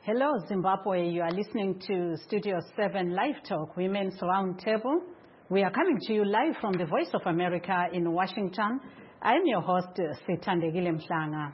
Hello, Zimbabwe. You are listening to Studio 7 Live Talk, Women's Roundtable. We are coming to you live from the Voice of America in Washington. I'm your host, Sithandegile Mhlanga.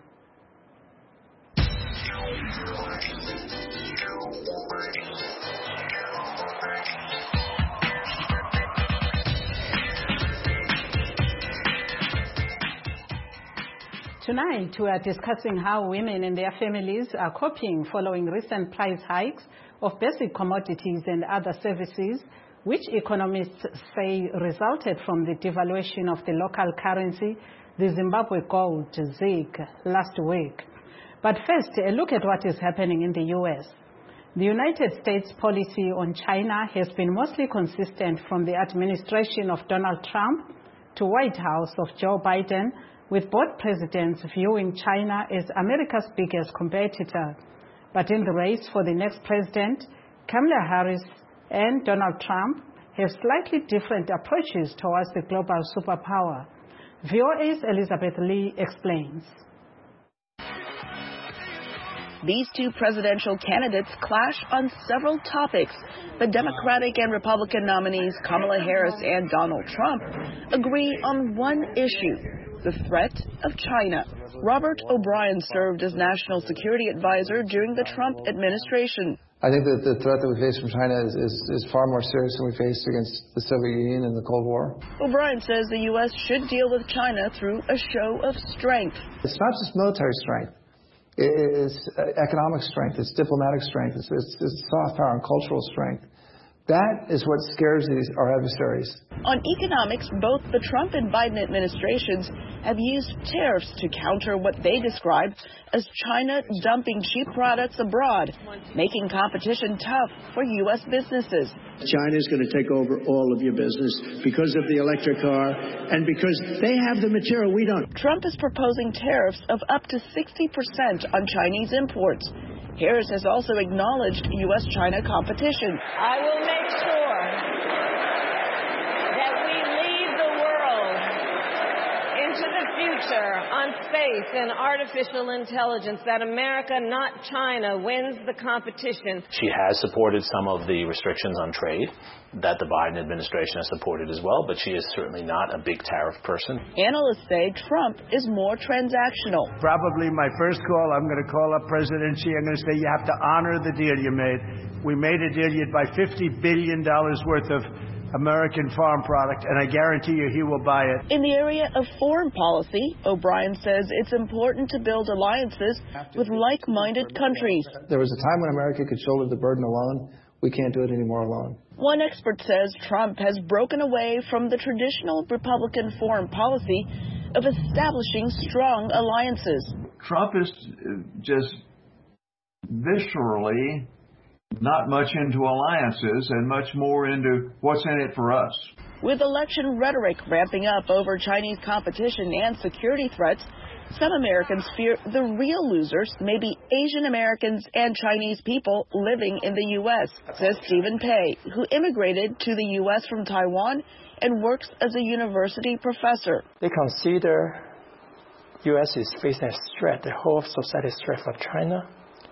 Tonight, we are discussing how women and their families are coping following recent price hikes of basic commodities and other services, which economists say resulted from the devaluation of the local currency, the Zimbabwe gold, ZiG, last week. But first, a look at what is happening in the U.S. The United States policy on China has been mostly consistent from the administration of Donald Trump to White House of Joe Biden, with both presidents viewing China as America's biggest competitor. But in the race for the next president, Kamala Harris and Donald Trump have slightly different approaches towards the global superpower. VOA's Elizabeth Lee explains. These two presidential candidates clash on several topics. The Democratic and Republican nominees Kamala Harris and Donald Trump agree on one issue: the threat of China. Robert O'Brien served as National Security Advisor during the Trump administration. I think that the threat that we face from China is far more serious than we faced against the Soviet Union in the Cold War. O'Brien says the U.S. should deal with China through a show of strength. It's not just military strength. It's economic strength. It's diplomatic strength. It's soft power and cultural strength. That is what scares our adversaries. On economics, both the Trump and Biden administrations have used tariffs to counter what they describe as China dumping cheap products abroad, making competition tough for U.S. businesses. China is going to take over all of your business because of the electric car and because they have the material we don't. Trump is proposing tariffs of up to 60% on Chinese imports. Harris has also acknowledged U.S.-China competition. I will make sure that we lead the world into the future on space and artificial intelligence, that America, not China, wins the competition. She has supported some of the restrictions on trade that the Biden administration has supported as well, but she is certainly not a big tariff person. Analysts say Trump is more transactional. Probably my first call, I'm going to call up President Xi. I'm going to say, you have to honor the deal you made. We made a deal. You'd buy $50 billion worth of American farm product, and I guarantee you he will buy it. In the area of foreign policy, O'Brien says it's important to build alliances with like-minded countries. There was a time when America could shoulder the burden alone. We can't do it anymore alone. One expert says Trump has broken away from the traditional Republican foreign policy of establishing strong alliances. Trump is just viscerally not much into alliances and much more into what's in it for us. With election rhetoric ramping up over Chinese competition and security threats, some Americans fear the real losers may be Asian Americans and Chinese people living in the U.S., says Stephen Pei, who immigrated to the U.S. from Taiwan and works as a university professor. They consider U.S. is facing a threat, the whole society threat from China.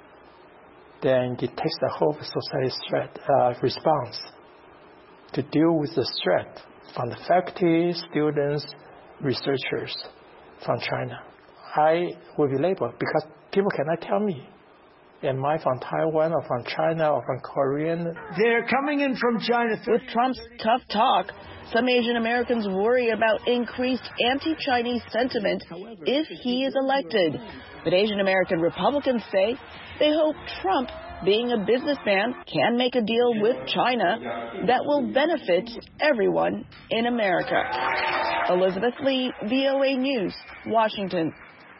Then it takes the whole society threat response to deal with the threat from the faculty, students, researchers from China. I will be labeled because people cannot tell me, am I from Taiwan or from China or from Korean? They're coming in from China. With Trump's tough talk, some Asian Americans worry about increased anti-Chinese sentiment if he is elected. But Asian American Republicans say they hope Trump, being a businessman, can make a deal with China that will benefit everyone in America. Elizabeth Lee, VOA News, Washington.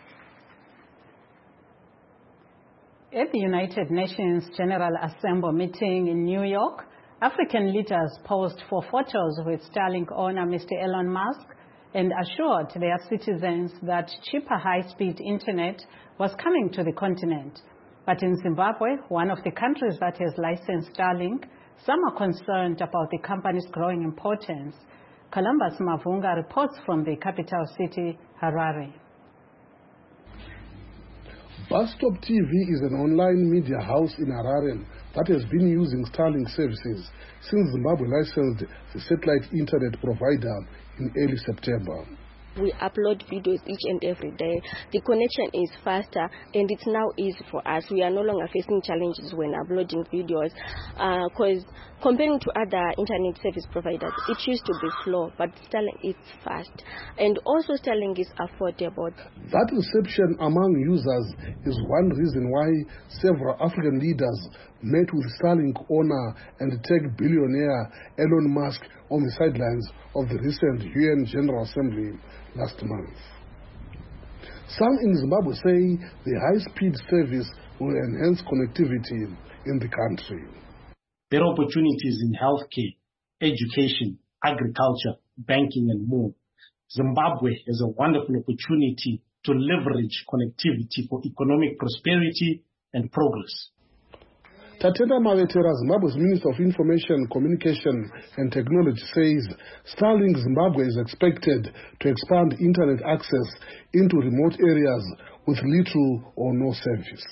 At the United Nations General Assembly meeting in New York, African leaders posed for photos with Starlink owner Mr. Elon Musk and assured their citizens that cheaper high-speed internet was coming to the continent. But in Zimbabwe, one of the countries that has licensed Starlink, some are concerned about the company's growing importance. Columbus Mavunga reports from the capital city, Harare. Bus-Stop TV is an online media house in Harare that has been using Starlink services since Zimbabwe licensed the satellite internet provider in early September. We upload videos each and every day. The connection is faster and it's now easy for us. We are no longer facing challenges when uploading videos because comparing to other internet service providers, it used to be slow, but Starlink is fast. And also Starlink is affordable. That reception among users is one reason why several African leaders met with Starlink owner and tech billionaire Elon Musk on the sidelines of the recent UN General Assembly last month. Some in Zimbabwe say the high-speed service will enhance connectivity in the country. There are opportunities in healthcare, education, agriculture, banking, and more. Zimbabwe has a wonderful opportunity to leverage connectivity for economic prosperity and progress. Tatenda Mavetera, Zimbabwe's Minister of Information, Communication and Technology, says Starlink Zimbabwe is expected to expand internet access into remote areas with little or no service.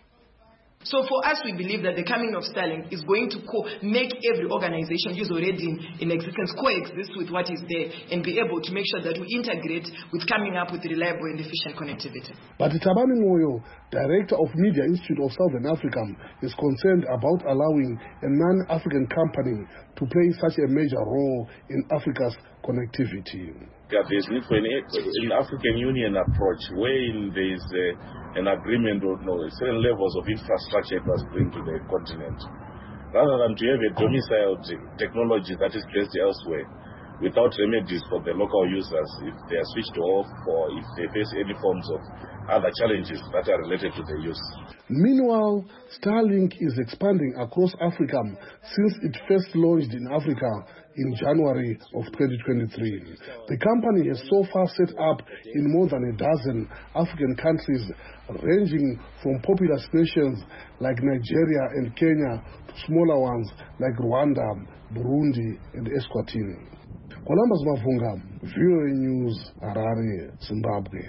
So for us, we believe that the coming of Starlink is going to make every organization who's already in existence coexist with what is there and be able to make sure that we integrate with coming up with reliable and efficient connectivity. But Tabani Moyo, Director of Media Institute of Southern Africa, is concerned about allowing a non-African company to play such a major role in Africa's connectivity. There's need for an African Union approach wherein there's an agreement on certain levels of infrastructure it must bring to the continent, rather than to have a domiciled technology that is based elsewhere without remedies for the local users if they are switched off or if they face any forms of other challenges that are related to their use. Meanwhile, Starlink is expanding across Africa since it first launched in Africa in January of 2023. The company has so far set up in more than a dozen African countries, ranging from populous nations like Nigeria and Kenya to smaller ones like Rwanda, Burundi, and Eswatini. Columbus Mavunga, VOA News, Harare, Zimbabwe.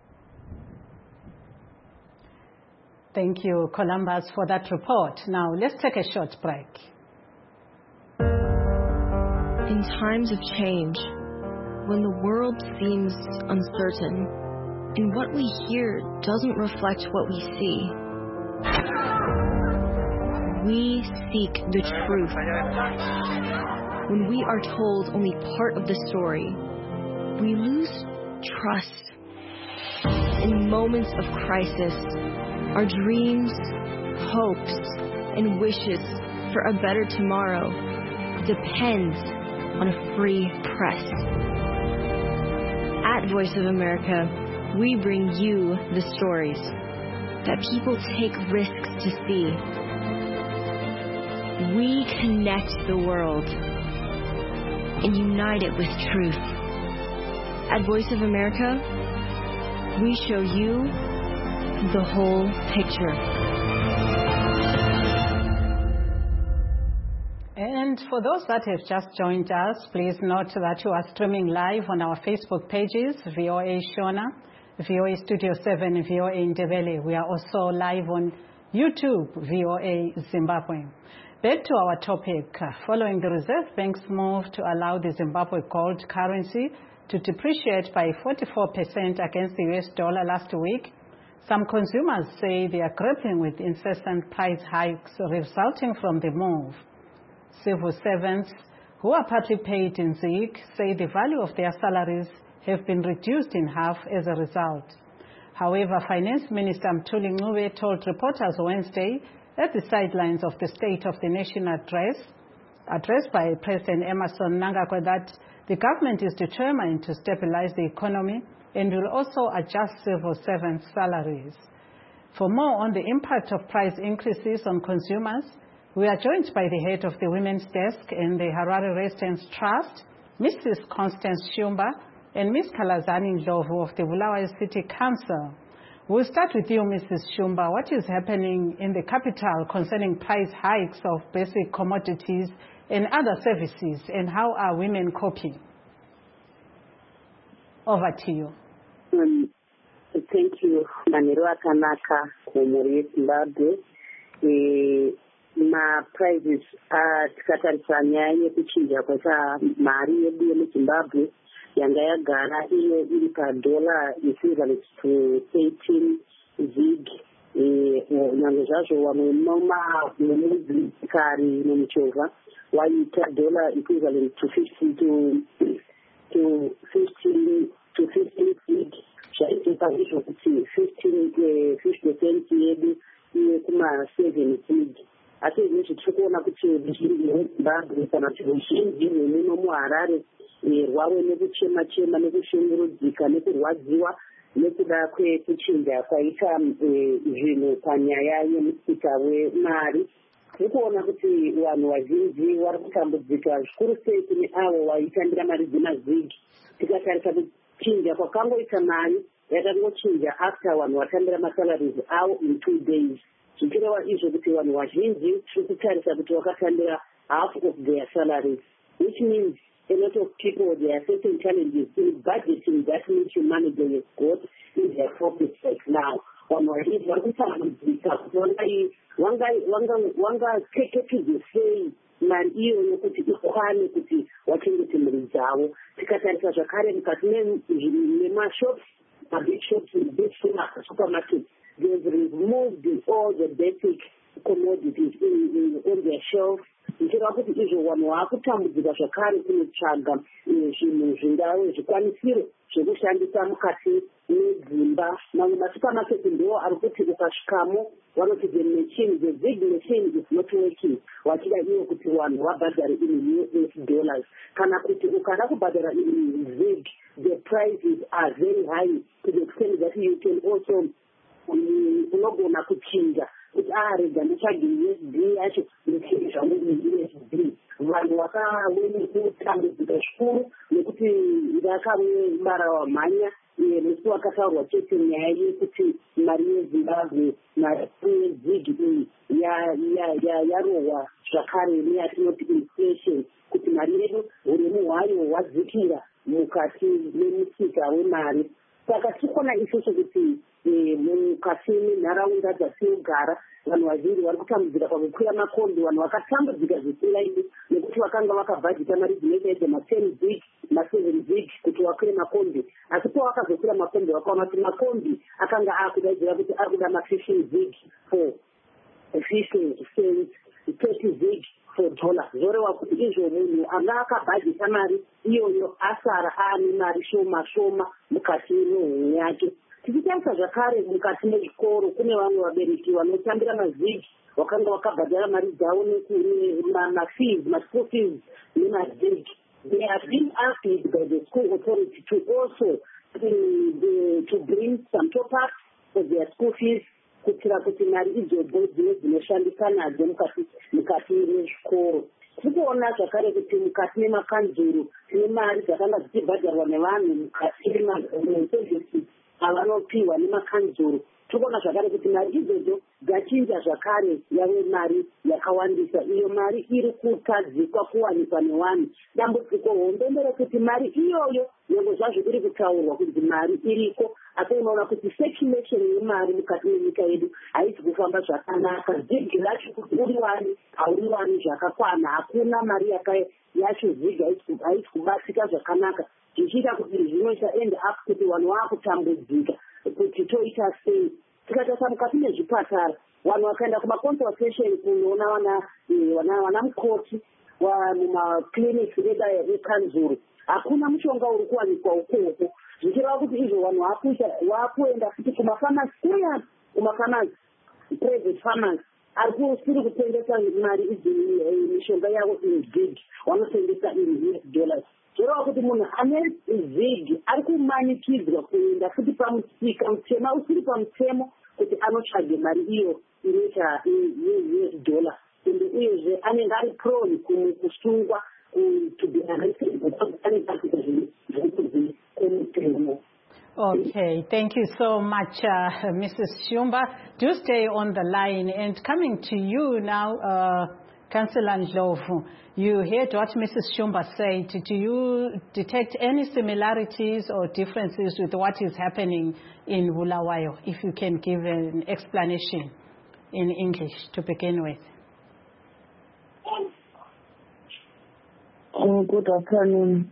Thank you, Columbus, for that report. Now, let's take a short break. In times of change, when the world seems uncertain, and what we hear doesn't reflect what we see, we seek the truth. When we are told only part of the story, we lose trust. In moments of crisis, our dreams, hopes, and wishes for a better tomorrow depends on a free press. At Voice of America, we bring you the stories that people take risks to see. We connect the world and unite it with truth. At Voice of America, we show you the whole picture. And for those that have just joined us, please note that you are streaming live on our Facebook pages, VOA Shona, VOA Studio 7, VOA Ndebele. We are also live on YouTube, VOA Zimbabwe. Back to our topic. Following the Reserve Bank's move to allow the Zimbabwe gold currency to depreciate by 44% against the US dollar last week, some consumers say they are grappling with incessant price hikes resulting from the move. Civil servants who are partly paid in ZiG say the value of their salaries have been reduced in half as a result. However, Finance Minister Mthuli Ncube told reporters Wednesday at the sidelines of the State of the Nation addressed by President Emmerson Mnangagwa, that the government is determined to stabilize the economy and will also adjust civil servants' salaries. For more on the impact of price increases on consumers, we are joined by the head of the Women's Desk and the Harare Residents Trust, Mrs. Constance Shumba, and Ms. Kalazani Ndlovu of the Bulawayo City Council. We'll start with you, Mrs. Shumba. What is happening in the capital concerning price hikes of basic commodities and other services, and how are women coping? Over to you. It's Thank you. Manero akanaka kumuri yeZimbabwe. Ma-prices tikatarisa nyaya yekuchinja kwaita mari yedu yemuZimbabwe yanga yagara iyo iri padola equivalent to 18 zig. Nyange zvazvo vamwe nomudzikari nomuchovha waita dola equivalent to 15 zig. Zvaitika izvo kuti 50% yedu iye kuma-7 zig. Asi izvezvi tiri kuona kuti ruzhinji rweZimbabwe kana kuti ruzhinji rwemuno muHarare rwave nekuchema-chema nekushungurudzika nekurwadziwa nekuda kwekuchinja kwaita zvinhu panyaya yemusika wemari. Tiri kuona kuti vanhu vazhinji vari kutambudzika zvikuru sei kune avo vaitambira mari dzemazigi. Tikatarisa kuchinja kwakangoita mari yakangochinja after vanhu vatambira masalaries avo in 2 days. Zvichireva izvo kuti vanhu vazhinji tiri kutarisa kuti vakatambira half of their salaries, which means a lot of people, there are certain challenges in budgeting that means you manage your got in their profits right now. Vanhu vazhinji vari kutambudzika kuti vangakeketudze sei mari iyoyo kuti ikwane kuti vachengete mhuri dzavo. Tikatarisa zvakare mukati memashops, mabig shops, big supermarkets, they've removed all the basic commodities on their shelves. Zvichireva kuti izvo vanhu vakutambudzika zvakare kunotsvaga zvinhu zvingave zvikwanisiro zvekushandisa mukati medzimba. Mamwe masupamaketi ndiwo ari kuti ukasvikamo vanoti the big machine is not working, vachida iwo kuti vanhu vabhadhare in US dollars. Kana kuti ukada kubhadhara in zig, the prices are very high to the extent that you can also unogona kuchinja kuti rega nditsvage USD yacho ndichinje zvangu USD. Vanhu vakawene kutambudzika zvikuru nekuti vakamara wamhanya musi wakataurwa chete nyaya yekuti mari yeZimbabwe mari yezigi iyi yarohwa zvakare neyatinoti inflation, kuti mari yedu uremu hwayo hwadzikira mukati memusika wemari. Saka tikona isusu kuti mukati menharaunda dzatinogara vanhu vazhinji vari kutambudzika pakukwira makombi. Vanhu vakatambudzika zvisiraidi nekuti vakanga vakabhadhita mari dzinoita idze ma10 zig ma7 zig kuti vakwire makombi, asi pavakazokwira makombi vakaona kuti makombi akanga akudaidzira kuti ari kuda ma15 zig for 50 cents, 30 zig for dollar. Zvoreva kuti izvo munhu anga akabhadhita mari iyoyo asara aane mari shoma shoma mukati mehomwe yake. Tichitarisa zvakare mukati mezvikoro kune vamwe vabereki vanotambira mazigi vakanga vakabhadhara mari dzavo nemafees, maschool fees nemazigi. They have been asked by the school authority to also to bring some top-ups for their school fees kuitira kuti mari idzodzo dzinoshandisa nadzo mukati mezvikoro. Tiri kuona zvakare kuti mukati memakanzuru tine mari dzakanga dzichibhadharwa nevanhu mukati memaservices avanopiwa nemakanzuru. Tiri kuona zvakare kuti mari idzodzo dzachinja zvakare yave mari yakawandisa. Iyo mari iri kutadzikwa kuwanikwa nevanhu. Dambudziko hombe nderekuti mari iyoyo nyange zvazvo iri kutaurwa kuti mari iriko, asi unoona kuti circulation yemari mukati menyika yedu haisi kufamba zvakanaka. Zigi racho kuti uri wani hauri wani zvakakwana, hakuna mari yacho zigi haisi kubatsika zvakanaka. Zvichiita kuti zvinoita end up kuti vanhu vakutambudzika kuti toita sei. Tikatarisa mukati mezvipatara vanhu vakaenda kumaconsultation kunoona vana mukoti mumakliniki ekanzuru, hakuna mushonga uri kuwanikwa ukoko. Zvichireva kuti izvo vanhu vakuenda futi kumafamasi, kuya kumafamasi, private farmers ari kusiri kutengesa mari idzi mishonga yavo in zig, vanotengesa in US dollars. Zvoreva kuti munhu ane zig ari kumanikidzwa kuenda futi pamusika mutema usiri pamutemo kuti anotsvage mari iyo inoita US dollar. Ende uyezve anenge ari prone kusungwa to be arrested because anenge ari kuita zvinhu zvemutemo. Okay, thank you so much, Mrs. Shumba. Do stay on the line. And coming to you now, Councillor Ndlovu, you heard what Mrs. Shumba said. Do you detect any similarities or differences with what is happening in Bulawayo? If you can give an explanation in English to begin with. Good afternoon.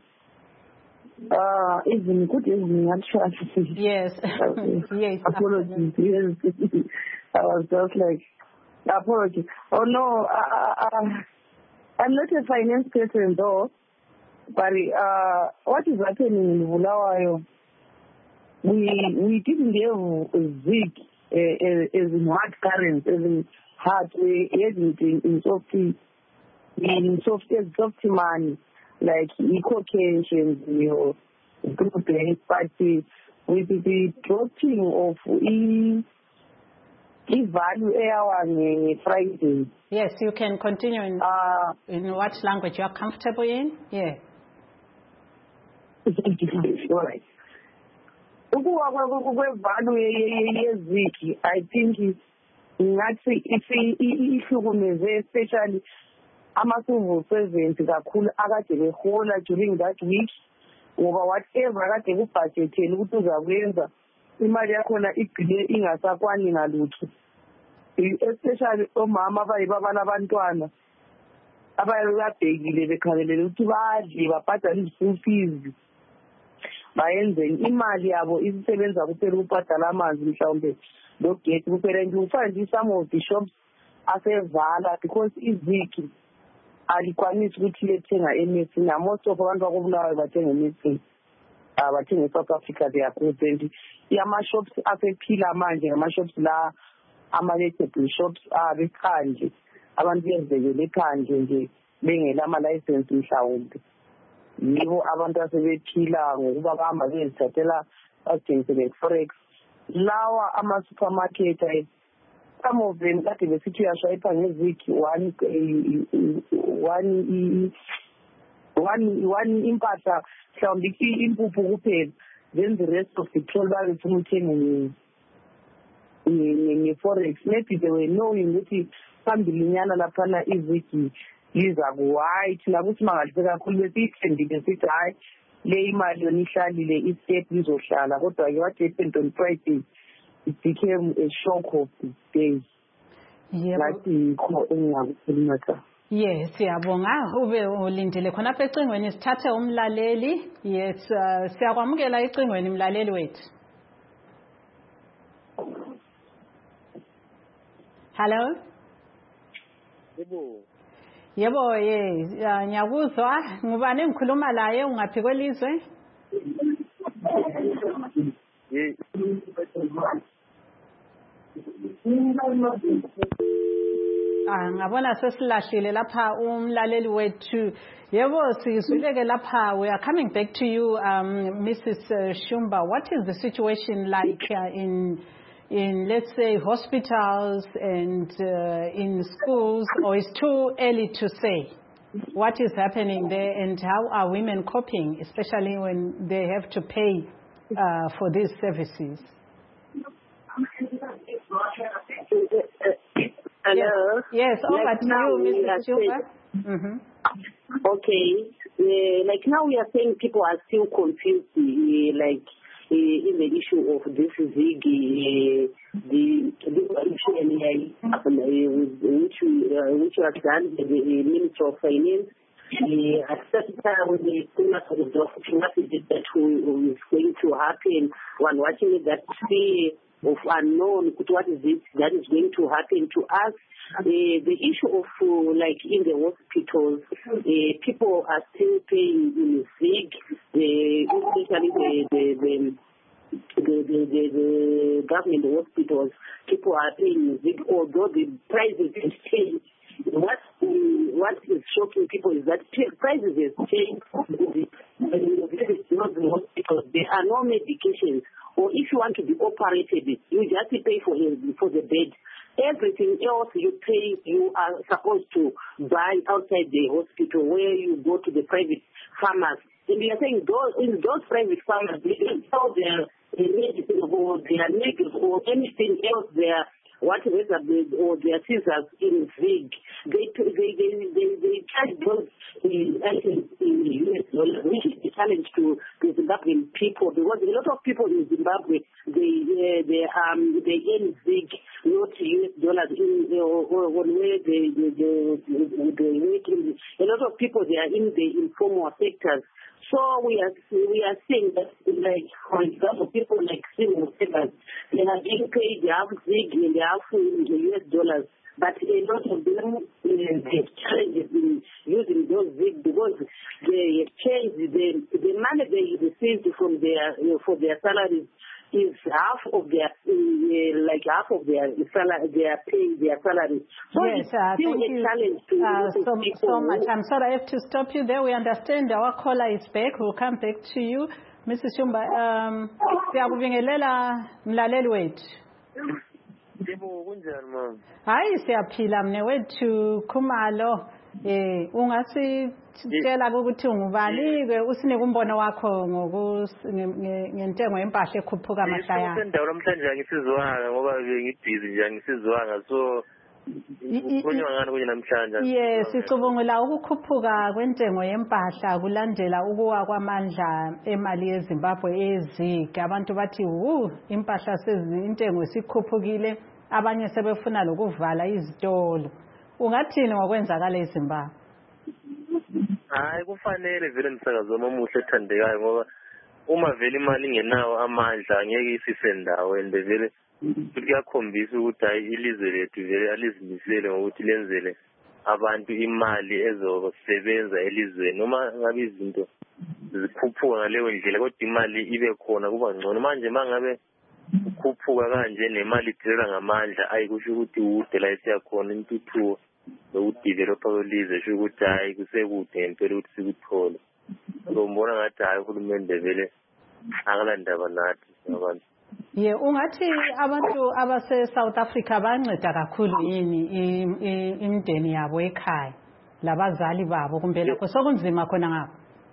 Good evening, actually. Yes. Yes. Apologies. Yes. I was just like, apologies. Oh no, I'm not a finance person though, but what is happening in Bulawayo, we didn't have a zig as in hard currents, as in hard, we had it in soft money, like eco-cations, group bank, but with the dropping of value on Friday. Yes, you can continue in what language you are comfortable in. Yeah. All right. I think especially ama-civil servants kakhulu akade behola during that week ngoba whatever kade kubhajetheni ukuthi uzakwenza imali yakhona igcine ingasakwani ngalutho, especially omama abayibaba labantwana abayabhekile bekhangelele ukuthi badle babhadale i-school fees bayenzeni, imali yabo isebenza kuphela ukubhadala amanzi mhlawumbe logesi kuphela. And you find some of the shops asevala because iziki alikwanisi ukuthi lethenga emesi. Na most of abantu bakubulawayo bathenga emesi, bathenga eSouth Africa they are present. Ama-shops asephila manje ngama-shops la ama-vegetable shops bekhandle, abantu bezekele ekhandle nje bengela ama-license mhlawumbe. Yibo abantu asebephila ngokuba bahamba bezithathela bazithengisele i-forex. Lawa ama-supermarket, some of them kade besithi uyashayipha ngeziki one impahla mhlawumbe impuphu kuphela, then the rest of the petrol babefuna uthenge nge-forex. Maybe they were knowing ukuthi phambilinyana laphana iziki liza ku-white, nakuthi mangahle kakhulu besiyithendile sithi hayi le imali yona ihlalile i-step lizohlala, kodwa-ke what happened on Friday, it became a shock of the day. Yes, siyabonga ube ulindile khona apha ecingweni sithathe umlaleli. Yes, siyakwamukela ecingweni mlaleli wethu. Hello? Yebo, yes. Ngiyakuzwa. Ngubani engikhuluma laye, ungaphi kwelizwe? Ngabona sesilahlile lapha umlaleli wethu. Yebo, sizwileke lapha. We are coming back to you, Mrs. Shumba. What is the situation like in let's say hospitals and in schools, or it's too early to say what is happening there, and how are women coping, especially when they have to pay for these services? Hello? Yes, over to you, Mrs. Shumba. Okay. Like now we are saying people are still confused, like in the issue of this ZIG, the issue which was done by the Minister of Finance. At that time, when the message that was going to happen, when watching it, that fear of unknown, what is it that is going to happen to us? The issue of like in the hospitals, people are still paying in ZIG, especially the government hospitals. People are paying ZIG, although the prices have changed. What is shocking people is that prices have changed. Not the hospitals. There are no medications. Or if you want to be operated, you just pay for the bed. Everything else you pay, you are supposed to buy outside the hospital, where you go to the private pharmacy. And we are saying in those private pharmacies, they sell their medicine or their needles or anything else there, whatever, or their scissors in ZIG. they charge those items in US dollars, which is a challenge to the Zimbabwean people, because a lot of people in Zimbabwe they earn big not US dollars on where they work. A lot of people they are in the informal sectors. So we are seeing that, like, for example, people like civil servants, they are being paid half zig and half in the US dollars. But a lot of them have challenges in using those zig because they change the money they received from for their salaries is half of their salary, their pay, their salary. So yes, it's still a challenge to so much. I'm sorry, I have to stop you there. We understand our caller is back. We'll come back to you, Mrs. Shumba. Siyakubingelela mlaleli wethu. Hayi siyaphila mne wethu Khumalo. Ungasitshela ukuthi ungubani ke usinike umbono wakho ngentengo yempahla ekhuphuka amahlaya. Sendawo namhlanje angisizwanga ngoba ngibhizi nje angisizwanga so kunywa ngani kunye namhlanje. Yes, sicubungula ukukhuphuka kwentengo yempahla kulandela ukuwa kwamandla emali yeZimbabwe ezike. Abantu bathi impahla intengo sikhuphukile, abanye sebefuna lokuvala izitolo. Ungathini ngokwenzakala eZimbabwe? Hayi kufanele vele umsakazo omuhle ethandekayo ngoba uma vele imali ingenawo amandla ngeke isise ndawo ende vele kuyakhombisa ukuthi hayi ilizwe lethu vele alizimisele ngokuthi lenzele abantu imali ezosebenza elizweni noma ngabe izinto zikhuphuka ngaleyo ndlela kodwa imali ibe khona kuba ngcono. Manje mangabe ukhuphuka kanje nemali iphelela ngamandla ayikusho ukuthi ude la isiyakhona intuthuko nokudevelopa kwelizwe sho ukuthi hayi kusekude ngempela ukuthi sikuthole. So mbona ngathi hayi uhulumende vele akalandaba nathi abantu. Ungathi abantu abase South Africa banceda kakhulu yini imindeni yabo ekhaya labazali babo kumbe lokho sokunzima khona ngapha?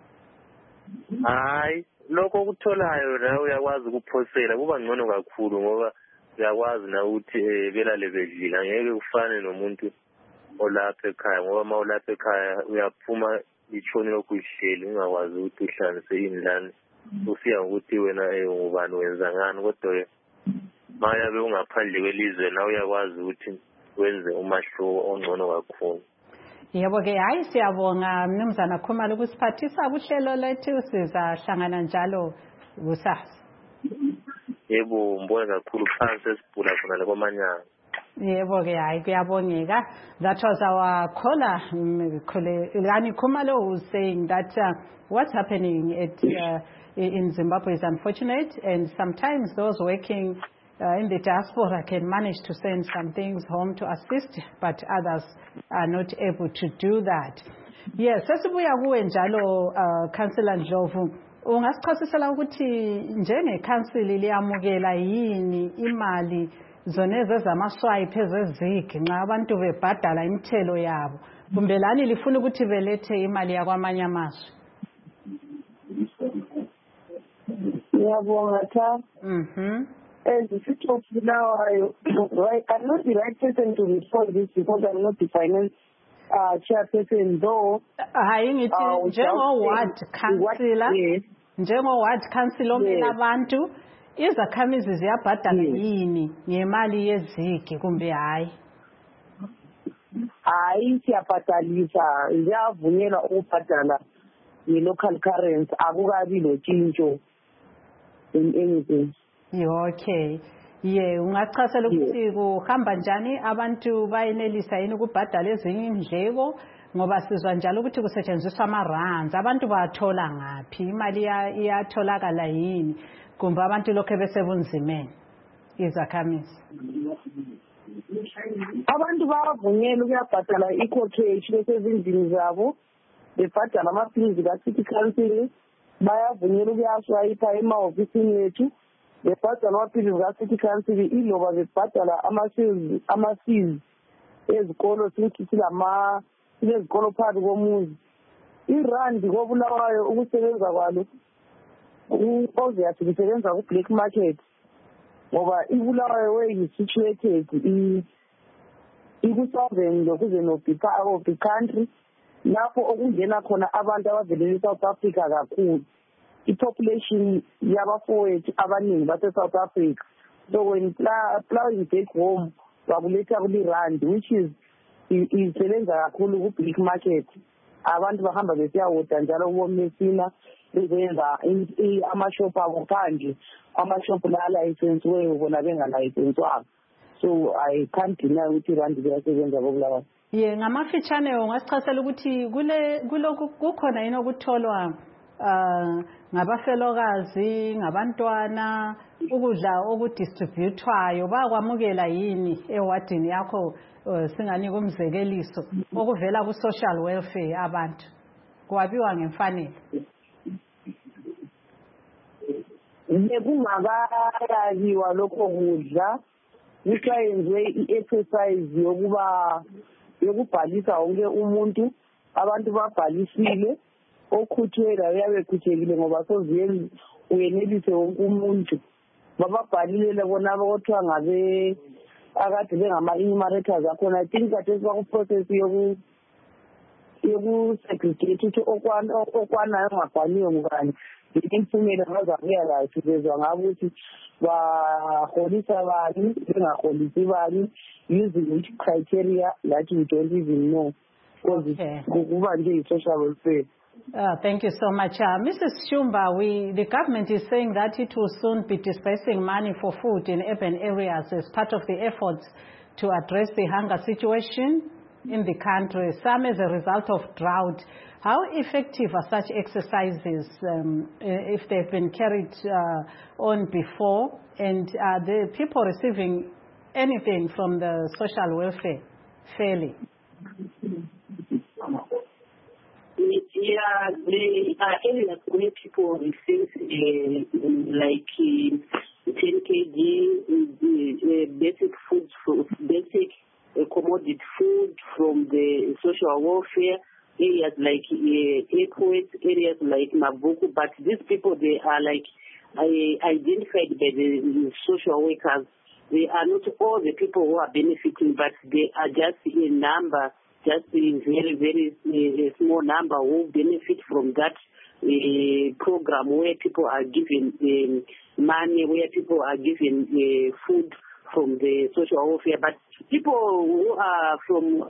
Hayi lokho ukutholayo nawe uyakwazi ukuphosela kuba ngcono kakhulu ngoba uyakwazi na ukuthi belale bedlila ngeke ufane nomuntu olapha ekhaya ngoba ma olapha ekhaya uyaphuma itshoni lokuhleli ungakwazi ukuthi uhlanise indlane usiya ukuthi wena ngubani wenza ngani kodwa maya be ungaphandle kwelizwe na uyakwazi ukuthi wenze umahluko ongcono kakhulu. Yebo ke hayi siyabonga mnumzana Khumalo ukusiphathisa kuhlelo lethu sizahlangana njalo kusasa. Yebo mbona kakhulu phansi esibhula khona lekomanyana. Yebo ke hayi kuyabongeka. That was our caller Lani Khumalo who's saying that what's happening in Zimbabwe is unfortunate, and sometimes those working in the diaspora can manage to send some things home to assist, but others are not able to do that. Yes, sesibuya kuwe njalo Councillor Ndlovu, ungasichasisela ukuthi njengecouncil liyamukela yini imali zoneze zamaswipe ezezigi nxa abantu bebhadala imithelo yabo, kumbe lani lifuna ukuthi belethe imali yakwamanye amazwe? Ngiyabonga tha. And the city of Bulawayo, I'm not the right person to respond this because I'm not the finance chairperson, though. Njengo-ward councillor omela abantu, izakhamizi ziyabhadala yini ngemali yezigi kumbe hayi? Hayi siyabhadalisa, ziyavunyelwa ukubhadala nge-local currency, akukabi notshintsho in anything. Okay. Ungachasela ukuthi kuhamba njani, abantu bayenelisa yini ukubhadala ezinye indleko ngoba sizwa njalo ukuthi kusetshenziswa ama-rands, abantu bathola ngaphi, imali iyatholakala yini kumbe abantu lokho besebunzimeni izakhamizi? Abantu bavunyelwa ukuyabhadala i-cotage besezindlini zabo, bebhadala amaphilizi ka-city council, bayavunyelwa ukuyaswayipha emahofisini ethu, bebhadala amaphilizi ka-city council iloba bebhadala ama-fees ezikolo sithi silezikolo phakathi komuzi. Irandi koBulawayo ukusebenza kwalo oziyathi kusebenza ku-black market ngoba iBulawayo way is situated iku-southern lokuzeni of the country lapho okungena khona abantu abavelele eSouth Africa kakhulu. I-population yabafowethu abaningi base-South Africa. So when plowing back home, bakuletha kuli-rand, which is isebenza kakhulu ku-black market. Abantu bahamba besiyawoda njalo kuwomesina bezenza amashop abo phandle, amashop la alayisensiweyo bona bengalayisenswanga. So I can't deny ukuthi irandi liyasebenza koBulawayo. Ngamafitshane ungasichasela ukuthi kukhona yini okutholwa ngabafelokazi, ngabantwana, ukudla okudistributwayo bakwamukela yini ewadini yakho singanika umzekeliso okuvela ku-social welfare abantu kwabiwa ngemfanelo? Bekungakayaziwa lokho kudla kusayenziwe i-exercise yokubhalisa wonke umuntu, abantu babhalisile, okhutshwe la uyabe khutshekile ngoba soze uyenelise wonke umuntu. Bababhalile bona abothiwa ngabe akade bengama-enumerators akhona. I think that baku-process yoku-segregate ukuthi okwanayo ongabhaliwe ngubani. Imiphumela bazakurealize bezwa ngabo ukuthi baholisa bani bengaholisi bani using which criteria that we don't even know. Kuba nje i-social welfare. Thank you so much. Mrs. Shumba, the government is saying that it will soon be disbursing money for food in urban areas as part of the efforts to address the hunger situation in the country, some as a result of drought. How effective are such exercises if they've been carried on before? And are the people receiving anything from the social welfare fairly? Yeah, there are areas where people receive like 10 kg basic food, basic commodity food from the social welfare. Areas like Ekwet, areas like Mabuku, but these people, they are like identified by the social workers. They are not all the people who are benefiting, but they are just a number, just a very, very small number who benefit from that program where people are given money, where people are given food from the social welfare. But people who are from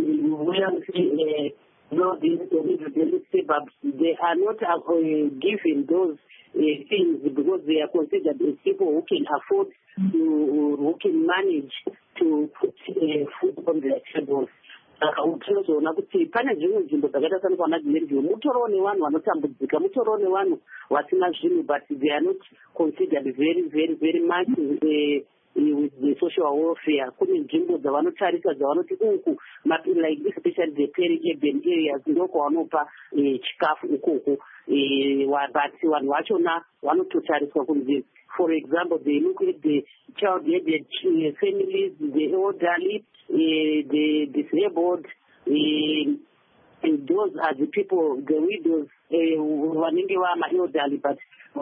they are not given those things because they are considered as people who can afford who can manage to put food on their tables. Utozoona kuti pane zvimwe nzvimbo dzakaita sanokwana dzimerivhiwo mutoriwo nevanhu vanotambudzika, mutoriwo nevanhu vasina zvinhu, but they are not considered very, very, very much with the social welfare. Kune nzvimbo dzavanotarisa dzavanoti uku like especially the peri-urban areas ndoko vanopa chikafu ukoko, but vanhu vachona vanototariswa kunzi, for example, they look at the child-headed families, the elderly, the disabled, and those are the people, the widows, vanenge vama-elderly, but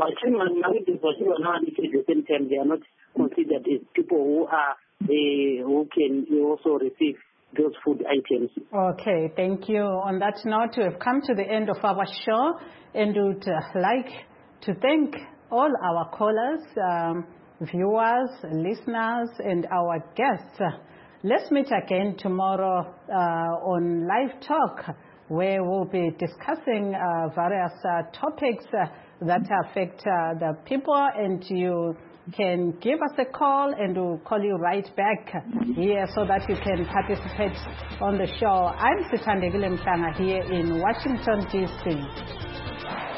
at the same time they are not considered as people who are who can also receive those food items. Okay, thank you. On that note, we have come to the end of our show, and we would like to thank all our callers, viewers, listeners, and our guests. Let's meet again tomorrow on Live Talk, where we'll be discussing various topics that affect the people, and you can give us a call and we'll call you right back here so that you can participate on the show. I'm Sithandegile Mhlanga here in Washington, D.C.